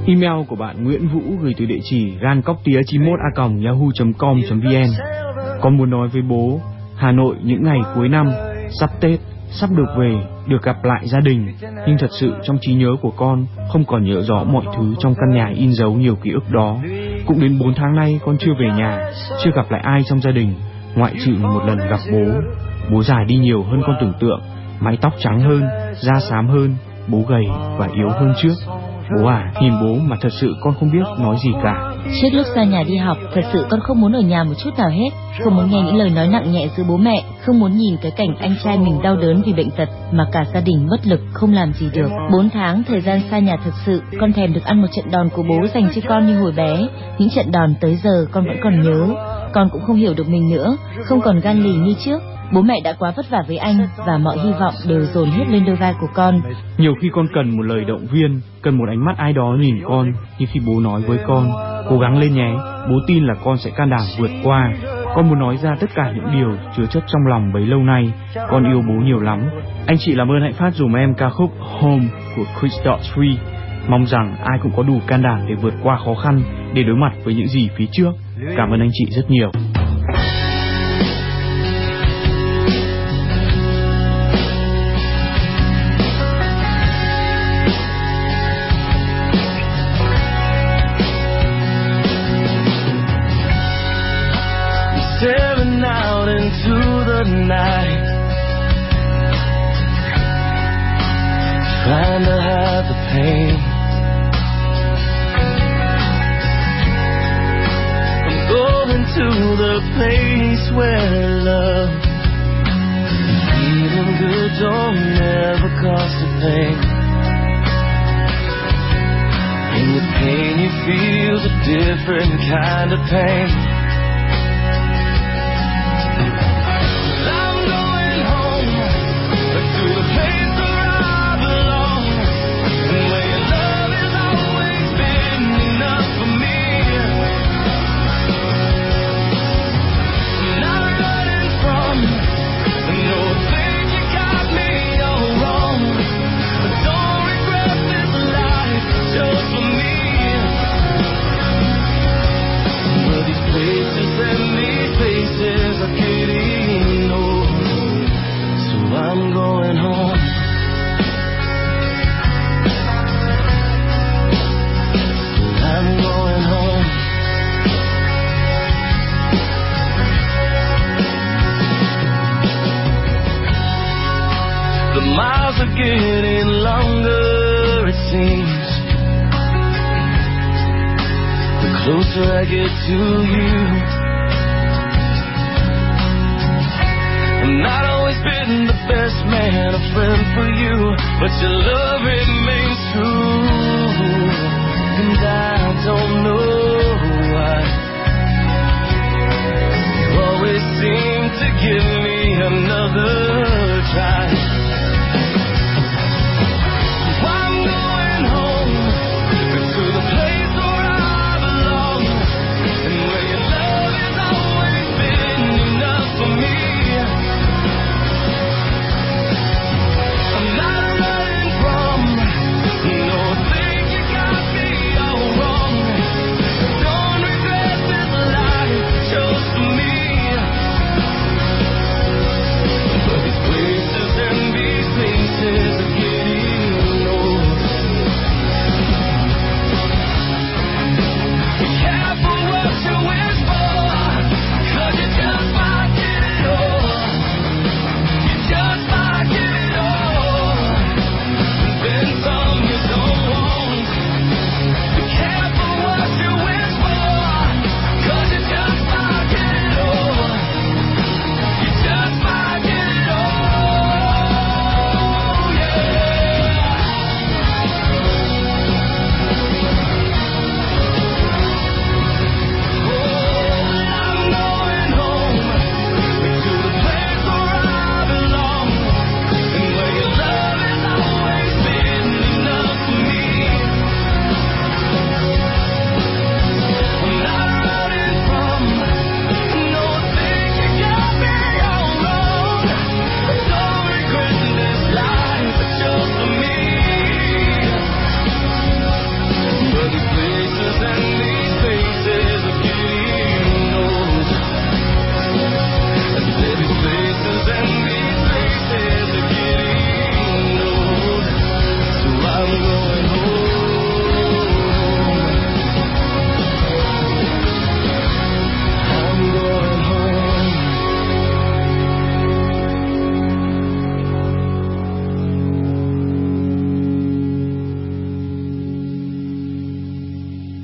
Email của bạn Nguyễn Vũ gửi từ địa chỉ gancoctía91a.yahoo.com.vn. Con muốn nói với bố, Hà Nội những ngày cuối năm, sắp Tết, sắp được về, được gặp lại gia đình. Nhưng thật sự trong trí nhớ của con không còn nhớ rõ mọi thứ trong căn nhà in dấu nhiều ký ức đó. Cũng đến 4 tháng nay con chưa về nhà, chưa gặp lại ai trong gia đình, ngoại trừ một lần gặp bố. Bố già đi nhiều hơn con tưởng tượng, mái tóc trắng hơn, da xám hơn, bố gầy và yếu hơn trước. Bố à, nhìn bố mà thật sự con không biết nói gì cả. Trước lúc xa nhà đi học, thật sự con không muốn ở nhà một chút nào hết. Không muốn nghe những lời nói nặng nhẹ giữa bố mẹ, không muốn nhìn cái cảnh anh trai mình đau đớn vì bệnh tật mà cả gia đình bất lực không làm gì được. 4 tháng thời gian xa nhà thực sự, con thèm được ăn một trận đòn của bố dành cho con như hồi bé. Những trận đòn tới giờ con vẫn còn nhớ. Con cũng không hiểu được mình nữa, không còn gan lì như trước. Bố mẹ đã quá vất vả với anh và mọi hy vọng đều dồn hết lên đôi vai của con. Nhiều khi con cần một lời động viên, cần một ánh mắt ai đó nhìn con, như khi bố nói với con, cố gắng lên nhé, bố tin là con sẽ can đảm vượt qua. Con muốn nói ra tất cả những điều chứa chất trong lòng bấy lâu nay. Con yêu bố nhiều lắm. Anh chị làm ơn hãy phát dùm em ca khúc Home của Chris Daughtry. Mong rằng ai cũng có đủ can đảm để vượt qua khó khăn, để đối mặt với những gì phía trước. Cảm ơn anh chị rất nhiều. 'Cause your love, it made